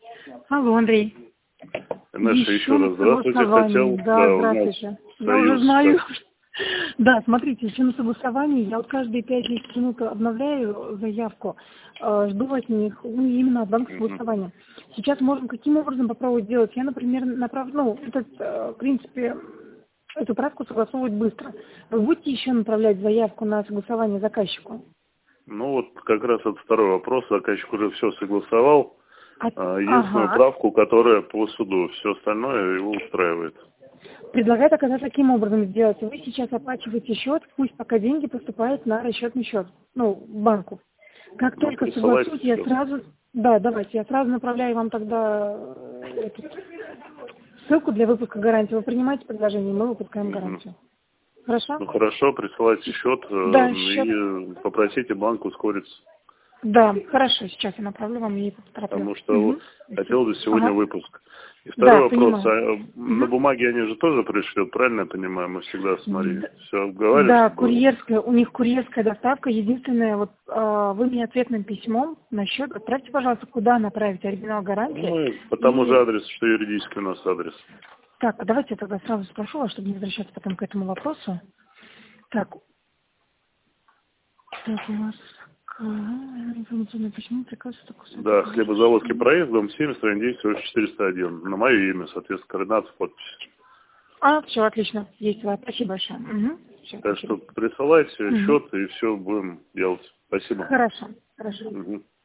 Алло, Андрей. Наша еще раз здравствуйте, хотел. Да, здравствуйте. Я уже знаю. Да, смотрите, еще на согласовании. Я вот каждые 5-10 минут обновляю заявку, жду от них именно от банка согласования. Сейчас можем каким образом попробовать сделать? Я, например, в принципе, эту правку согласовывать быстро. Вы будете еще направлять заявку на согласование заказчику? Ну вот как раз это второй вопрос. Заказчик уже все согласовал. Единственную правку, которая по суду. Все остальное его устраивает. Предлагаю тогда таким образом сделать. Вы сейчас оплачиваете счет, пусть пока деньги поступают на расчетный счет, банку. Как только согласуете, я сразу... Да, давайте, я сразу направляю вам тогда ссылку для выпуска гарантии. Вы принимаете предложение, мы выпускаем гарантию. Хорошо? Ну хорошо, присылайте счет, и попросите банк ускориться. Да, хорошо, сейчас я направлю вам и потороплю. Потому что хотел бы сегодня выпуск. И второй вопрос. На бумаге они же тоже пришлют, правильно я понимаю? Мы всегда с Марией все обговаривали. Да, курьерская, у них курьерская доставка. Единственное, вы мне ответным письмом на счет отправьте, пожалуйста, куда направить оригинал гарантии. По тому же адресу, что юридический у нас адрес. Так, давайте я тогда сразу спрошу вас, чтобы не возвращаться потом к этому вопросу. Так у вас... Почему приказ такой? Да, Хлебозаводский проезд, дом 7, страница 10, 401. На мое имя, соответственно, координаты, подпись. Все, отлично. Есть. Спасибо большое. Все, так что присылайте счет, и все будем делать. Спасибо. Хорошо. Угу.